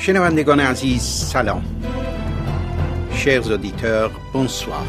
شنوندگان عزیز سلام. Chers auditeurs, bonsoir.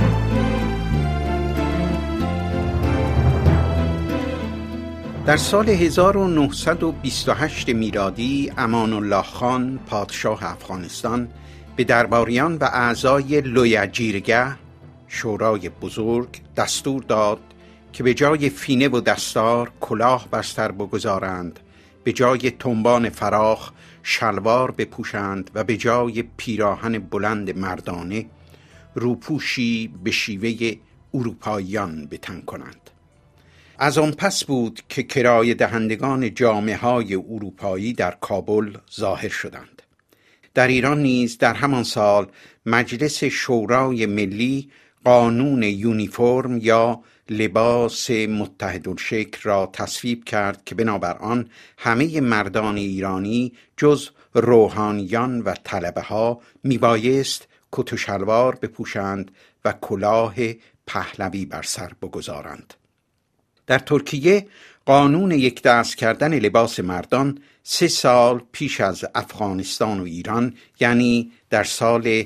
در سال 1928 میلادی امان الله خان پادشاه افغانستان به درباریان و اعضای لویه جیرگه شورای بزرگ دستور داد که به جای فینه و دستار کلاه بر سر بگذارند، به جای تنبان فراخ شلوار بپوشند و به جای پیراهن بلند مردانه روپوشی به شیوه اروپاییان به تن کنند. از آن پس بود که کرایه دهندگان جامه‌های اروپایی در کابل ظاهر شدند. در ایران نیز در همان سال مجلس شورای ملی قانون یونیفرم یا لباس متحدالشکل را تصویب کرد که بنابر آن همه مردان ایرانی جز روحانیان و طلبه ها میبایست کت و شلوار بپوشند و کلاه پهلوی بر سر بگذارند. در ترکیه قانون یک دست کردن لباس مردان 3 سال پیش از افغانستان و ایران، یعنی در سال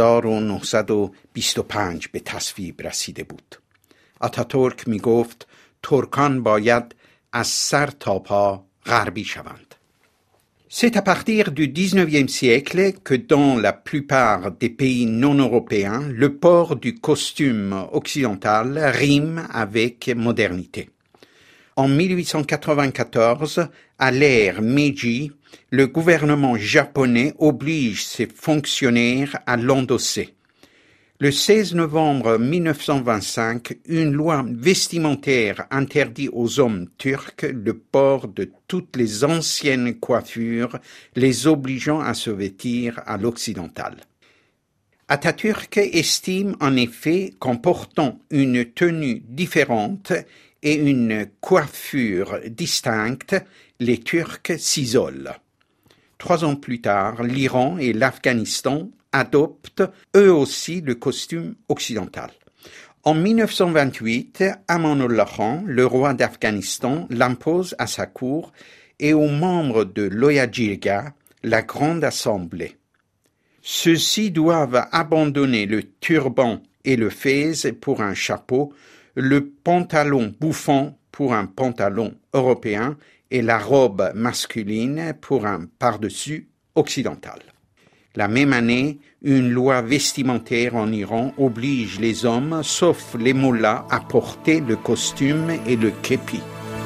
1925 به تصویب رسیده بود. آتاتورک می گفت ترکان باید از سر تا پا غربی شوند. C'est à partir du 19e siècle que dans la plupart des pays non européens, le port du costume occidental rime avec modernité. En 1894, à l'ère Meiji, le gouvernement japonais oblige ses fonctionnaires à l'endosser. Le 16 novembre 1925, une loi vestimentaire interdit aux hommes turcs le port de toutes les anciennes coiffures, les obligeant à se vêtir à l'occidental. Atatürk estime en effet qu'en portant une tenue différente et une coiffure distincte, les Turcs s'isolent. 3 ans plus tard, l'Iran et l'Afghanistan adoptent eux aussi le costume occidental. En 1928, Amanullah Khan, le roi d'Afghanistan, l'impose à sa cour et aux membres de Loya Jirga, la grande assemblée. Ceux-ci doivent abandonner le turban et le fez pour un chapeau, le pantalon bouffant pour un pantalon européen et la robe masculine pour un par-dessus occidental. La même année, une loi vestimentaire en Iran oblige les hommes, sauf les mollahs, à porter le costume et le képi.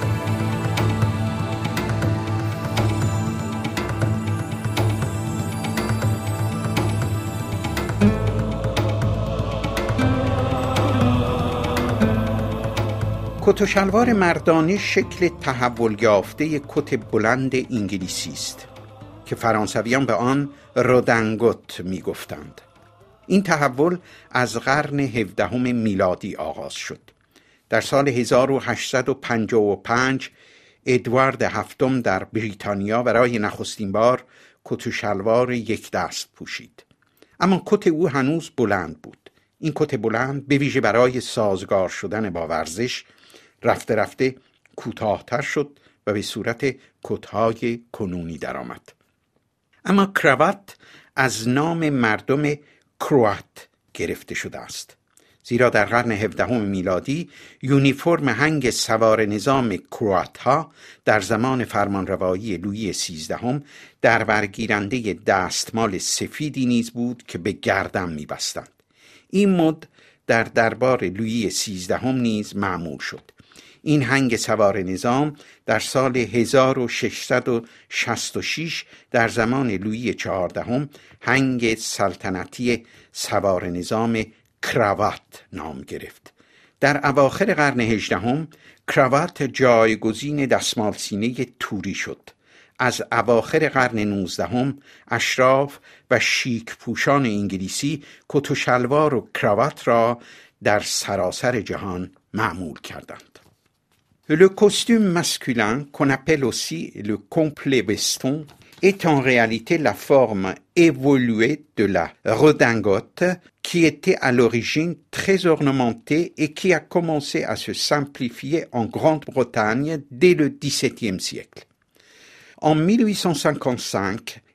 کت و شلوار مردانه شکل تحول یافته کت بلند انگلیسی است که فرانسویان به آن رودنگوت می گفتند. این تحول از قرن 17 میلادی آغاز شد. در سال 1855 ادوارد هفتم در بریتانیا برای نخستین بار کت و شلوار یک دست پوشید. اما کت او هنوز بلند بود. این کت بلند به ویژه برای سازگار شدن با ورزش رفته رفته کوتاه‌تر شد و به صورت کت‌های کنونی درآمد. اما کراوات از نام مردم کروات گرفته شده است، زیرا در قرن 17 میلادی یونیفرم هنگ سوار نظام کروات‌ها در زمان فرمانروایی لویی 13 در برگیرنده دستمال سفیدی نیز بود که به گردن می‌بستند. این مد در دربار لویی 13 نیز معمول شد. این هنگ سوار نظام در سال 1666 در زمان لویی 14 هنگ سلطنتی سوار نظام کراوات نام گرفت. در اواخر قرن 18 کراوات جایگزین دستمال سینه توری شد. از اواخر قرن 19 اشراف و شیک پوشان انگلیسی کت و شلوار و کراوات را در سراسر جهان معمول کردند. Le costume masculin, qu'on appelle aussi le complet veston, est en réalité la forme évoluée de la redingote qui était à l'origine très ornementée et qui a commencé à se simplifier en Grande-Bretagne dès le XVIIe siècle. En 1855,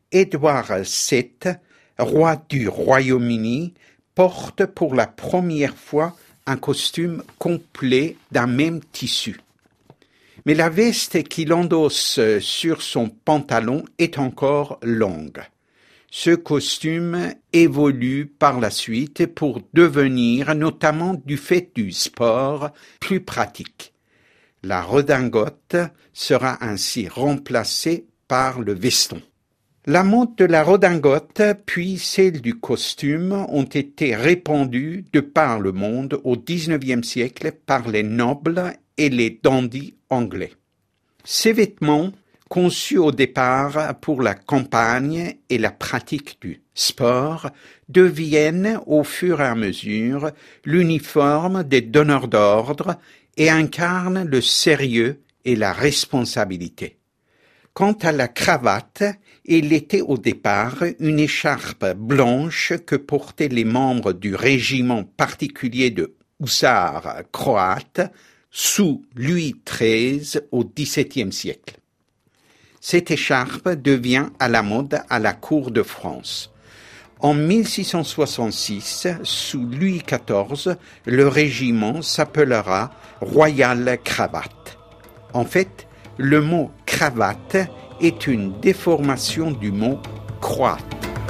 Édouard VII, roi du Royaume-Uni, porte pour la première fois un costume complet d'un même tissu. Mais la veste qu'il endosse sur son pantalon est encore longue. Ce costume évolue par la suite pour devenir, notamment du fait du sport, plus pratique. La redingote sera ainsi remplacée par le veston. La mode de la redingote puis celle du costume ont été répandues de par le monde au XIXe siècle par les nobles et les dandies anglais. Ces vêtements, conçus au départ pour la campagne et la pratique du sport, deviennent au fur et à mesure l'uniforme des donneurs d'ordre et incarnent le sérieux et la responsabilité. Quant à la cravate, elle était au départ une écharpe blanche que portaient les membres du régiment particulier de hussards croates sous Louis XIII au XVIIe siècle. Cette écharpe devient à la mode à la cour de France. En 1666, sous Louis XIV, le régiment s'appellera Royal Cravate. En fait, le mot cravate est une déformation du mot croate.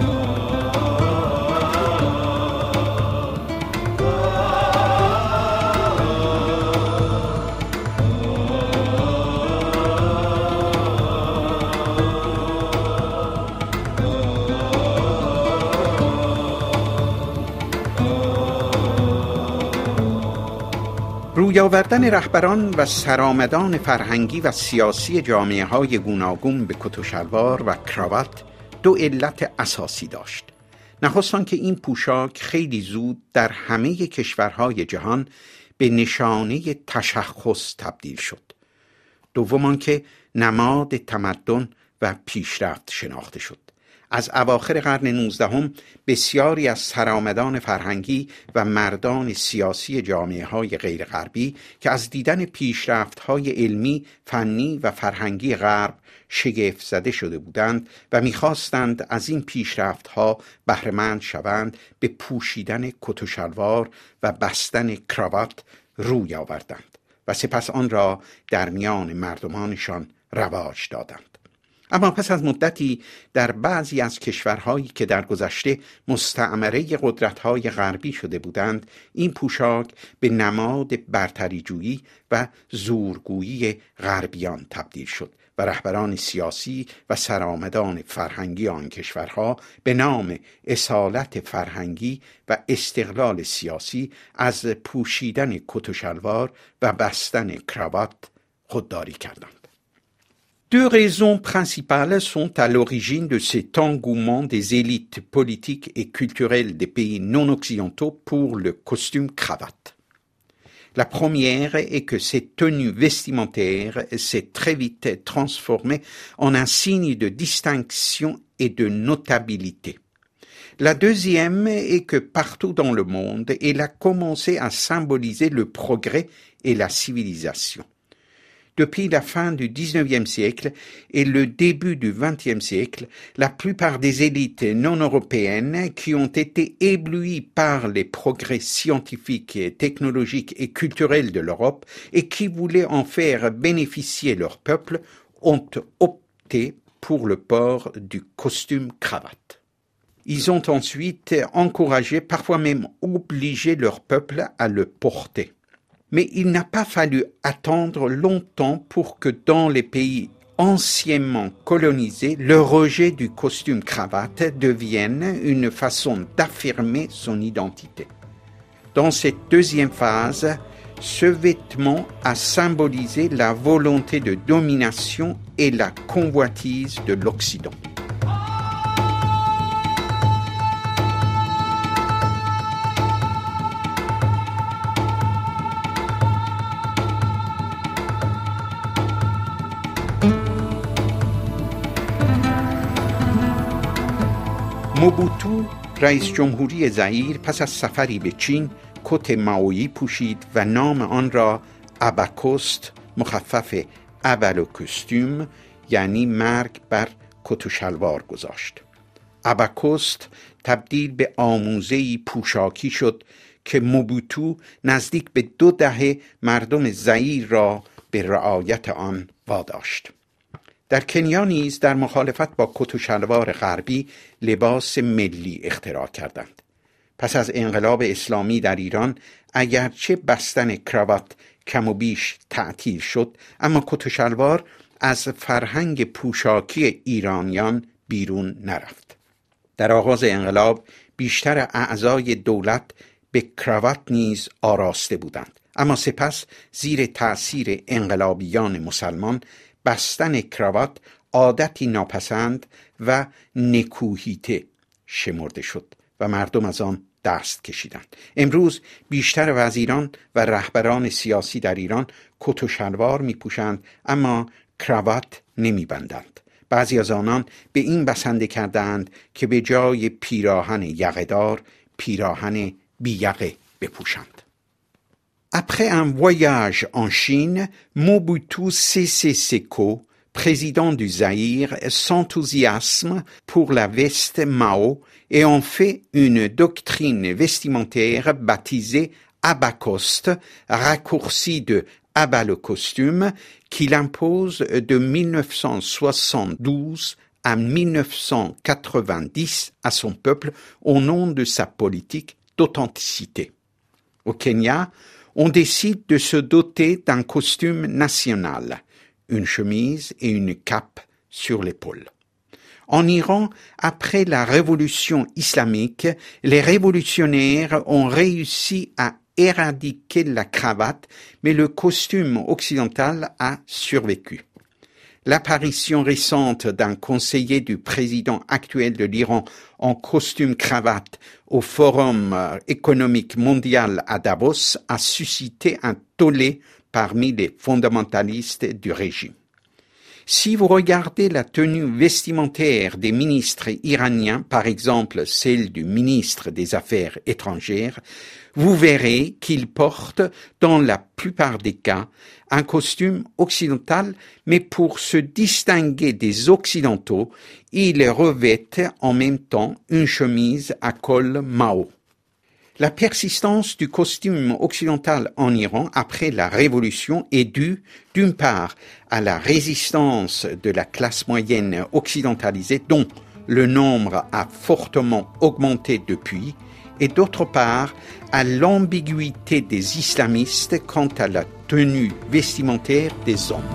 روی آوردن رهبران و سرآمدان فرهنگی و سیاسی جامعه‌های گوناگون به کت و شلوار و کراوات دو علت اساسی داشت. نخست آنکه این پوشاک خیلی زود در همه کشورهای جهان به نشانه تشخص تبدیل شد. دوم آنکه نماد تمدن و پیشرفت شناخته شد. از اواخر قرن 19 بسیاری از سرآمدان فرهنگی و مردان سیاسی جامعه‌های غیر غربی که از دیدن پیشرفت‌های علمی، فنی و فرهنگی غرب شگفت زده شده بودند و می‌خواستند از این پیشرفت‌ها بهره‌مند شوند، به پوشیدن کت و شلوار و بستن کراوات روی آوردند و سپس آن را در میان مردمانشان رواج دادند. اما پس از مدتی در بعضی از کشورهایی که در گذشته مستعمره قدرت‌های غربی شده بودند، این پوشاک به نماد برتری‌جویی و زورگویی غربیان تبدیل شد و رهبران سیاسی و سرآمدان فرهنگی آن کشورها به نام اصالت فرهنگی و استقلال سیاسی از پوشیدن کت و شلوار و بستن کراوات خودداری کردند. Deux raisons principales sont à l'origine de cet engouement des élites politiques et culturelles des pays non occidentaux pour le costume cravate. La première est que cette tenue vestimentaire s'est très vite transformée en un signe de distinction et de notabilité. La deuxième est que partout dans le monde, elle a commencé à symboliser le progrès et la civilisation. Depuis la fin du XIXe siècle et le début du XXe siècle, la plupart des élites non européennes qui ont été éblouies par les progrès scientifiques, technologiques et culturels de l'Europe et qui voulaient en faire bénéficier leur peuple ont opté pour le port du costume cravate. Ils ont ensuite encouragé, parfois même obligé leur peuple à le porter. Mais il n'a pas fallu attendre longtemps pour que dans les pays anciennement colonisés, le rejet du costume cravate devienne une façon d'affirmer son identité. Dans cette deuxième phase, ce vêtement a symbolisé la volonté de domination et la convoitise de l'Occident. موبوتو رئیس جمهوری زائیر پس از سفری به چین کت مائویی پوشید و نام آن را اباکوست مخفف ابالوکوستوم یعنی مرگ بر کت و شلوار گذاشت. اباکوست تبدیل به آموزه‌ای پوشاکی شد که موبوتو نزدیک به 2 دهه مردم زئیر را به رعایت آن واداشت. در کنیا نیز در مخالفت با کت و شلوار غربی لباس ملی اختراع کردند. پس از انقلاب اسلامی در ایران اگرچه بستن کراوات کم و بیش تعطیل شد، اما کت و شلوار از فرهنگ پوشاکی ایرانیان بیرون نرفت. در آغاز انقلاب بیشتر اعضای دولت به کراوات نیز آراسته بودند، اما سپس زیر تأثیر انقلابیان مسلمان بستن کراوات عادتی ناپسند و نکوهیته شمرده شد و مردم از آن دست کشیدند. امروز بیشتر وزیران و رهبران سیاسی در ایران کت و شلوار می پوشند اما کراوات نمی بندند. بعضی از آنان به این بسنده کردند که به جای پیراهن یقه‌دار پیراهن بی یقه بپوشند. Après un voyage en Chine, Mobutu Sese Seko, président du Zaïre, s'enthousiasme pour la veste Mao et en fait une doctrine vestimentaire baptisée Abakost, raccourci de Abba le costume, qu'il impose de 1972 à 1990 à son peuple au nom de sa politique d'authenticité. Au Kenya, on décide de se doter d'un costume national, une chemise et une cape sur l'épaule. En Iran, après la révolution islamique, les révolutionnaires ont réussi à éradiquer la cravate, mais le costume occidental a survécu. L'apparition récente d'un conseiller du président actuel de l'Iran en costume-cravate au Forum économique mondial à Davos a suscité un tollé parmi les fondamentalistes du régime. Si vous regardez la tenue vestimentaire des ministres iraniens, par exemple celle du ministre des Affaires étrangères, vous verrez qu'ils portent, dans la plupart des cas, un costume occidental, mais pour se distinguer des Occidentaux, ils revêtent en même temps une chemise à col Mao. La persistance du costume occidental en Iran après la Révolution est due, d'une part, à la résistance de la classe moyenne occidentalisée, dont le nombre a fortement augmenté depuis, et d'autre part, à l'ambiguïté des islamistes quant à la tenue vestimentaire des hommes.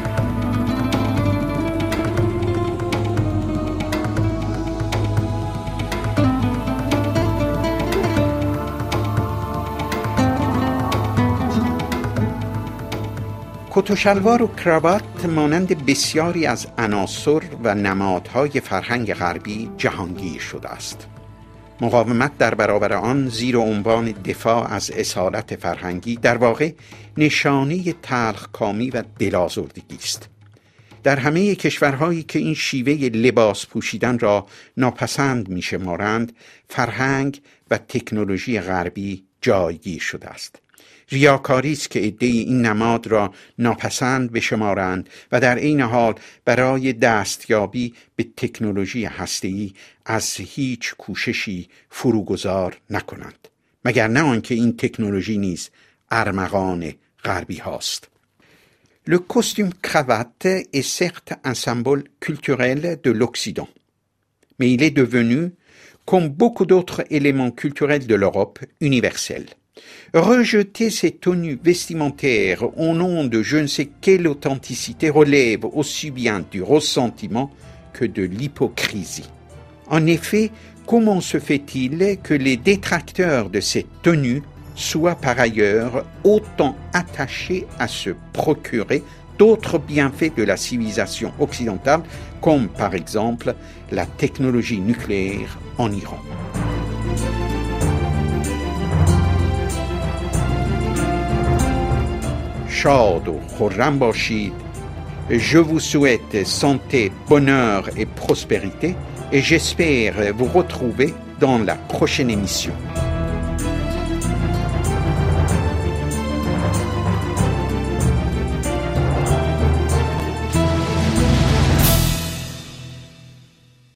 کت و شلوار و کراوات مانند بسیاری از عناصر و نمادهای فرهنگ غربی جهانگیر شده است. مقاومت در برابر آن زیر عنوان دفاع از اصالت فرهنگی در واقع نشانه تلخکامی و دلازردگی است. در همه کشورهایی که این شیوه لباس پوشیدن را ناپسند می‌شمارند، فرهنگ و تکنولوژی غربی جایگیر شده است. ریاکاری است که عده‌ای این نماد را ناپسند بشمارند و در عین حال برای دستیابی به تکنولوژی هسته‌ای از هیچ کوششی فروگذار نکنند، مگر نه آنکه این تکنولوژی نیز ارمغان غربی هاست. Le costume cravate est certes un symbole culturel de l'Occident, mais il est devenu, comme beaucoup d'autres éléments culturels de l'Europe, universel. Rejeter ces tenues vestimentaires au nom de je ne sais quelle authenticité relève aussi bien du ressentiment que de l'hypocrisie. En effet, comment se fait-il que les détracteurs de ces tenues soient par ailleurs autant attachés à se procurer d'autres bienfaits de la civilisation occidentale, comme par exemple la technologie nucléaire en Iran? شاد و خرم باشید. Je vous souhaite santé, bonheur et prospérité et j'espère vous retrouver dans la prochaine émission.